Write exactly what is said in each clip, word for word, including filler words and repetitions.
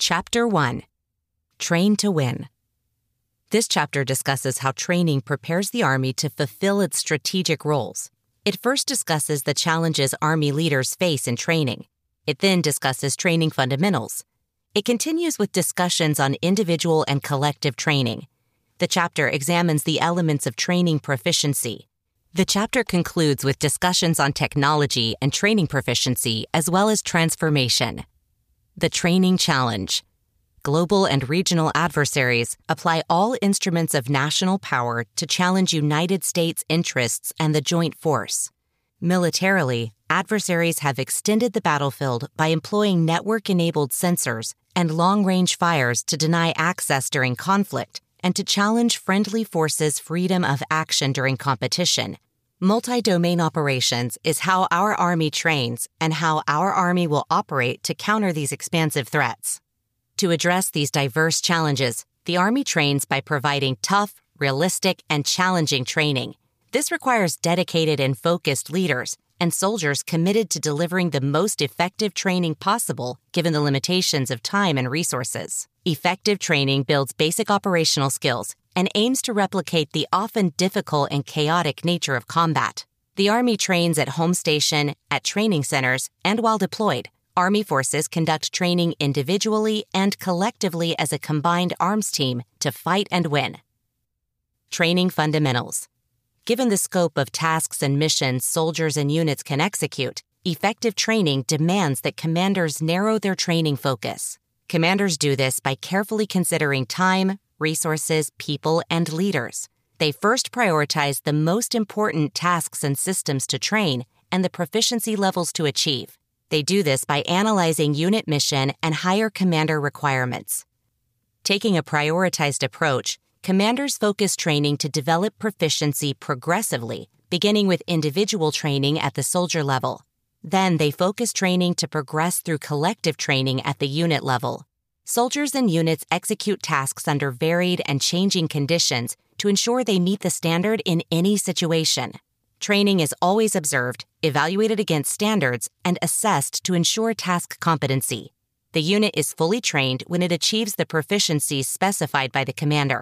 Chapter one. Train to Win. This chapter discusses how training prepares the Army to fulfill its strategic roles. It first discusses the challenges Army leaders face in training. It then discusses training fundamentals. It continues with discussions on individual and collective training. The chapter examines the elements of training proficiency. The chapter concludes with discussions on technology and training proficiency, as well as transformation. The Training Challenge. Global and regional adversaries apply all instruments of national power to challenge United States interests and the joint force. Militarily, adversaries have extended the battlefield by employing network-enabled sensors and long-range fires to deny access during conflict and to challenge friendly forces' freedom of action during competition. Multi-domain operations is how our Army trains and how our Army will operate to counter these expansive threats. To address these diverse challenges, the Army trains by providing tough, realistic, and challenging training. This requires dedicated and focused leaders and soldiers committed to delivering the most effective training possible given the limitations of time and resources. Effective training builds basic operational skills and aims to replicate the often difficult and chaotic nature of combat. The Army trains at home station, at training centers, and while deployed. Army forces conduct training individually and collectively as a combined arms team to fight and win. Training fundamentals. Given the scope of tasks and missions soldiers and units can execute, effective training demands that commanders narrow their training focus. Commanders do this by carefully considering time, resources, people, and leaders. They first prioritize the most important tasks and systems to train and the proficiency levels to achieve. They do this by analyzing unit mission and higher commander requirements. Taking a prioritized approach, commanders focus training to develop proficiency progressively, beginning with individual training at the soldier level. Then they focus training to progress through collective training at the unit level. Soldiers and units execute tasks under varied and changing conditions to ensure they meet the standard in any situation. Training is always observed, evaluated against standards, and assessed to ensure task competency. The unit is fully trained when it achieves the proficiencies specified by the commander.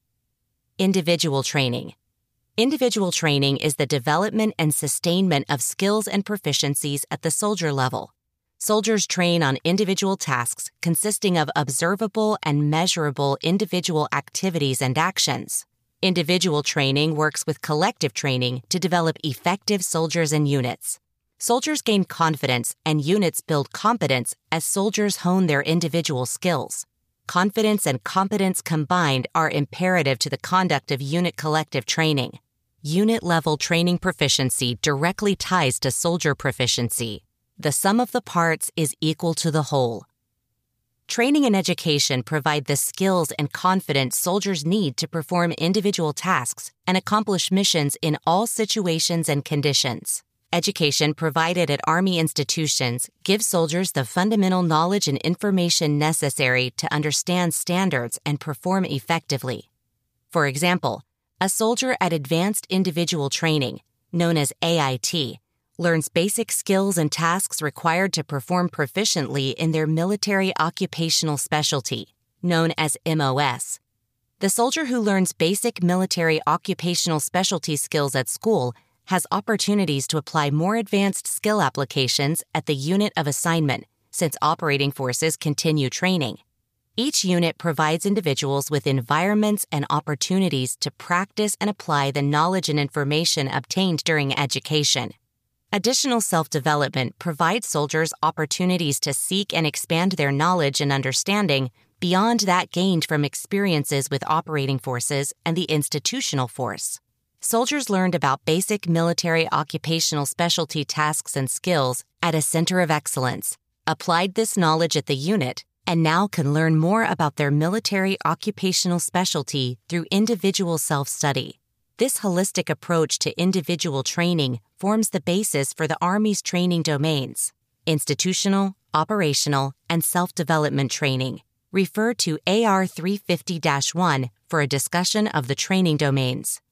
Individual training. Individual training is the development and sustainment of skills and proficiencies at the soldier level. Soldiers train on individual tasks consisting of observable and measurable individual activities and actions. Individual training works with collective training to develop effective soldiers and units. Soldiers gain confidence and units build competence as soldiers hone their individual skills. Confidence and competence combined are imperative to the conduct of unit collective training. Unit-level training proficiency directly ties to soldier proficiency. The sum of the parts is equal to the whole. Training and education provide the skills and confidence soldiers need to perform individual tasks and accomplish missions in all situations and conditions. Education provided at Army institutions gives soldiers the fundamental knowledge and information necessary to understand standards and perform effectively. For example, a soldier at Advanced Individual Training, known as A I T, learns basic skills and tasks required to perform proficiently in their military occupational specialty, known as M O S. The soldier who learns basic military occupational specialty skills at school has opportunities to apply more advanced skill applications at the unit of assignment, since operating forces continue training. Each unit provides individuals with environments and opportunities to practice and apply the knowledge and information obtained during education. Additional self-development provides soldiers opportunities to seek and expand their knowledge and understanding beyond that gained from experiences with operating forces and the institutional force. Soldiers learned about basic military occupational specialty tasks and skills at a center of excellence, applied this knowledge at the unit, and now can learn more about their military occupational specialty through individual self-study. This holistic approach to individual training forms the basis for the Army's training domains: institutional, operational, and self-development training. Refer to A R three fifty dash one for a discussion of the training domains.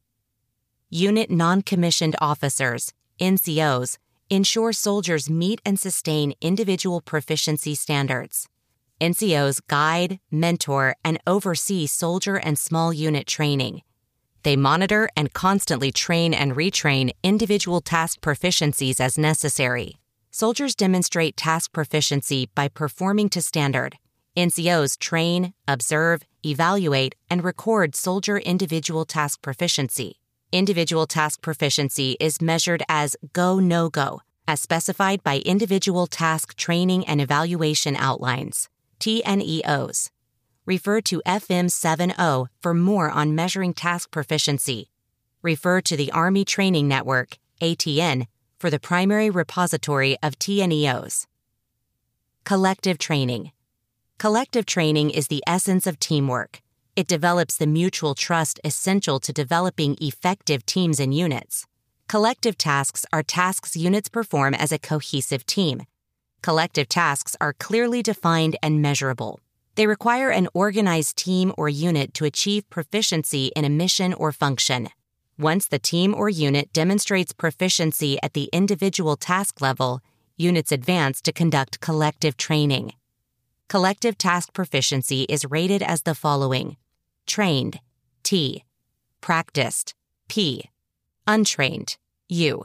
Unit non-commissioned officers, N C Os, ensure soldiers meet and sustain individual proficiency standards. N C Os guide, mentor, and oversee soldier and small unit training. They monitor and constantly train and retrain individual task proficiencies as necessary. Soldiers demonstrate task proficiency by performing to standard. N C Os train, observe, evaluate, and record soldier individual task proficiency. Individual task proficiency is measured as go, no-go, as specified by Individual Task Training and Evaluation Outlines, T N E Os. Refer to F M seventy for more on measuring task proficiency. Refer to the Army Training Network, A T N, for the primary repository of T N E Os. Collective training. Collective training is the essence of teamwork. It develops the mutual trust essential to developing effective teams and units. Collective tasks are tasks units perform as a cohesive team. Collective tasks are clearly defined and measurable. They require an organized team or unit to achieve proficiency in a mission or function. Once the team or unit demonstrates proficiency at the individual task level, units advance to conduct collective training. Collective task proficiency is rated as the following: trained, T; practiced, P; untrained, U.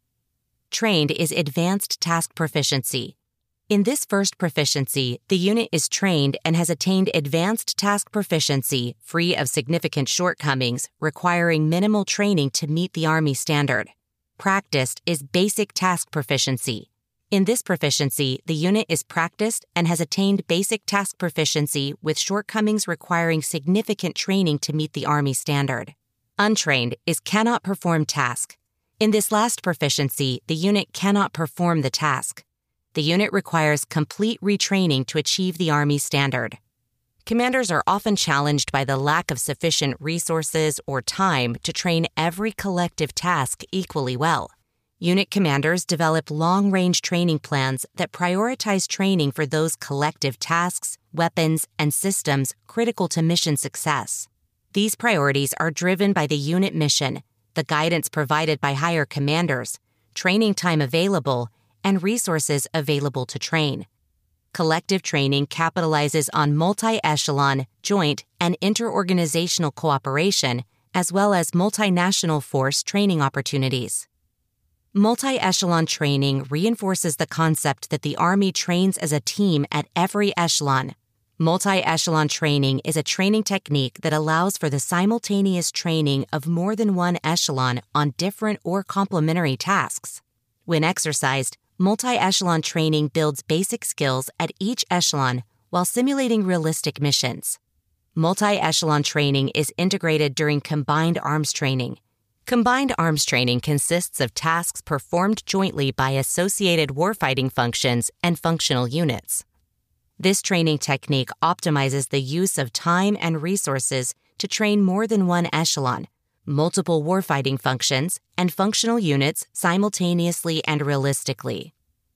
Trained is advanced task proficiency. In this first proficiency, the unit is trained and has attained advanced task proficiency free of significant shortcomings, requiring minimal training to meet the Army standard. Practiced is basic task proficiency. In this proficiency, the unit is practiced and has attained basic task proficiency with shortcomings requiring significant training to meet the Army standard. Untrained is cannot perform task. In this last proficiency, the unit cannot perform the task. The unit requires complete retraining to achieve the Army standard. Commanders are often challenged by the lack of sufficient resources or time to train every collective task equally well. Unit commanders develop long-range training plans that prioritize training for those collective tasks, weapons, and systems critical to mission success. These priorities are driven by the unit mission, the guidance provided by higher commanders, training time available, and resources available to train. Collective training capitalizes on multi-echelon, joint, and inter-organizational cooperation, as well as multinational force training opportunities. Multi-echelon training reinforces the concept that the Army trains as a team at every echelon. Multi-echelon training is a training technique that allows for the simultaneous training of more than one echelon on different or complementary tasks. When exercised, multi-echelon training builds basic skills at each echelon while simulating realistic missions. Multi-echelon training is integrated during combined arms training. Combined arms training consists of tasks performed jointly by associated warfighting functions and functional units. This training technique optimizes the use of time and resources to train more than one echelon, multiple warfighting functions, and functional units simultaneously and realistically.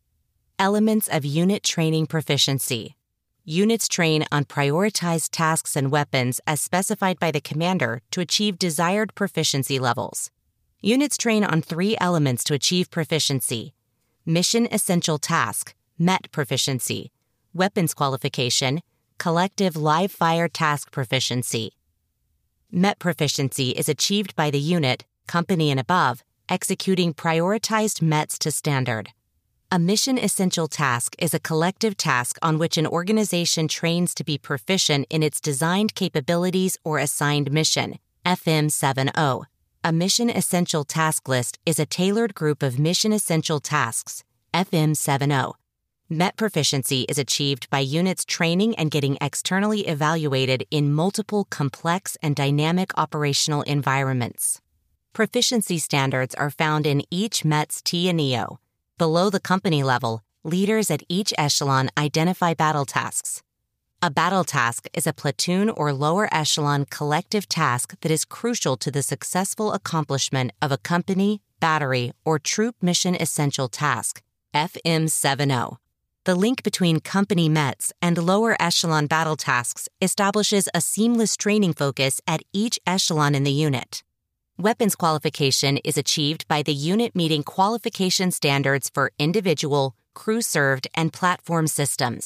Elements of unit training proficiency. Units train on prioritized tasks and weapons as specified by the commander to achieve desired proficiency levels. Units train on three elements to achieve proficiency: mission essential task, M E T proficiency; weapons qualification; collective live fire task proficiency. M E T proficiency is achieved by the unit, company and above, executing prioritized M E Ts to standard. A mission essential task is a collective task on which an organization trains to be proficient in its designed capabilities or assigned mission, F M seventy. A mission essential task list is a tailored group of mission essential tasks, F M seventy. M E T proficiency is achieved by units training and getting externally evaluated in multiple complex and dynamic operational environments. Proficiency standards are found in each M E T's T N E O. Below the company level, leaders at each echelon identify battle tasks. A battle task is a platoon or lower echelon collective task that is crucial to the successful accomplishment of a company, battery, or troop mission essential task, F M seventy. The link between company M E Ts and lower echelon battle tasks establishes a seamless training focus at each echelon in the unit. Weapons qualification is achieved by the unit meeting qualification standards for individual, crew-served, and platform systems.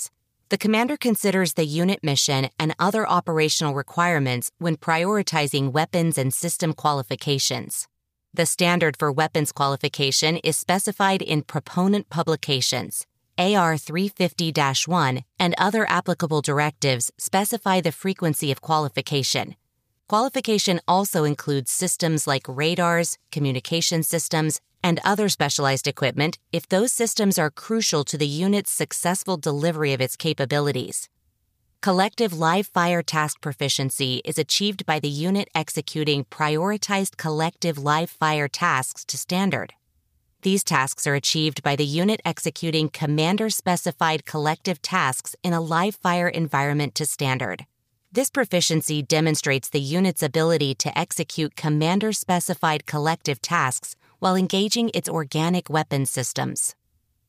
The commander considers the unit mission and other operational requirements when prioritizing weapons and system qualifications. The standard for weapons qualification is specified in proponent publications. A R three fifty dash one and other applicable directives specify the frequency of qualification. Qualification also includes systems like radars, communication systems, and other specialized equipment if those systems are crucial to the unit's successful delivery of its capabilities. Collective live-fire task proficiency is achieved by the unit executing prioritized collective live-fire tasks to standard. These tasks are achieved by the unit executing commander-specified collective tasks in a live-fire environment to standard. This proficiency demonstrates the unit's ability to execute commander-specified collective tasks while engaging its organic weapons systems.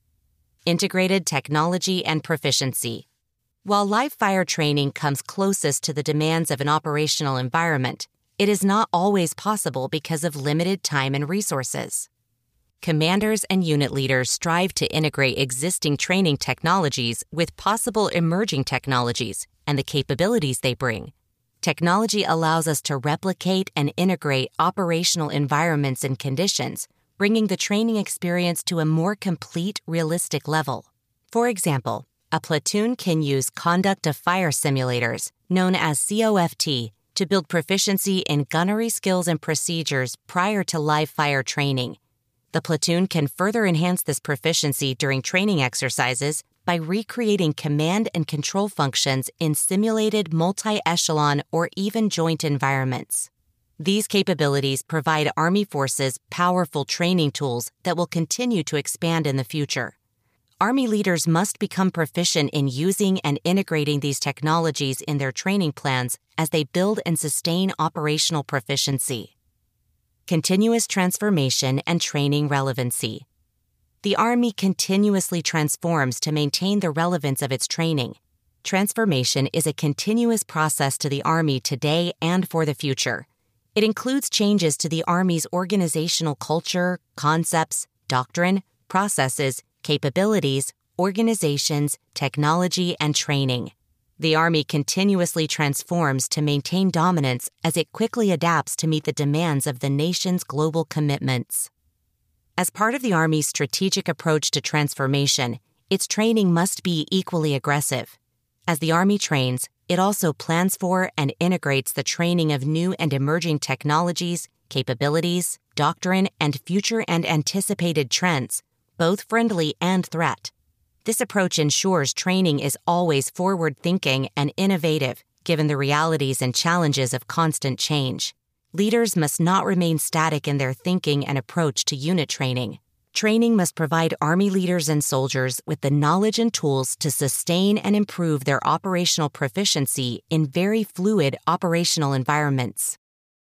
Integrated technology and proficiency. While live-fire training comes closest to the demands of an operational environment, it is not always possible because of limited time and resources. Commanders and unit leaders strive to integrate existing training technologies with possible emerging technologies and the capabilities they bring. Technology allows us to replicate and integrate operational environments and conditions, bringing the training experience to a more complete, realistic level. For example, a platoon can use conduct of fire simulators, known as C O F T, to build proficiency in gunnery skills and procedures prior to live fire training. The platoon can further enhance this proficiency during training exercises by recreating command and control functions in simulated multi-echelon or even joint environments. These capabilities provide Army forces powerful training tools that will continue to expand in the future. Army leaders must become proficient in using and integrating these technologies in their training plans as they build and sustain operational proficiency. Continuous transformation and training relevancy. The Army continuously transforms to maintain the relevance of its training. Transformation is a continuous process to the Army today and for the future. It includes changes to the Army's organizational culture, concepts, doctrine, processes, capabilities, organizations, technology, and training. The Army continuously transforms to maintain dominance as it quickly adapts to meet the demands of the nation's global commitments. As part of the Army's strategic approach to transformation, its training must be equally aggressive. As the Army trains, it also plans for and integrates the training of new and emerging technologies, capabilities, doctrine, and future and anticipated trends, both friendly and threat. This approach ensures training is always forward-thinking and innovative, given the realities and challenges of constant change. Leaders must not remain static in their thinking and approach to unit training. Training must provide Army leaders and soldiers with the knowledge and tools to sustain and improve their operational proficiency in very fluid operational environments.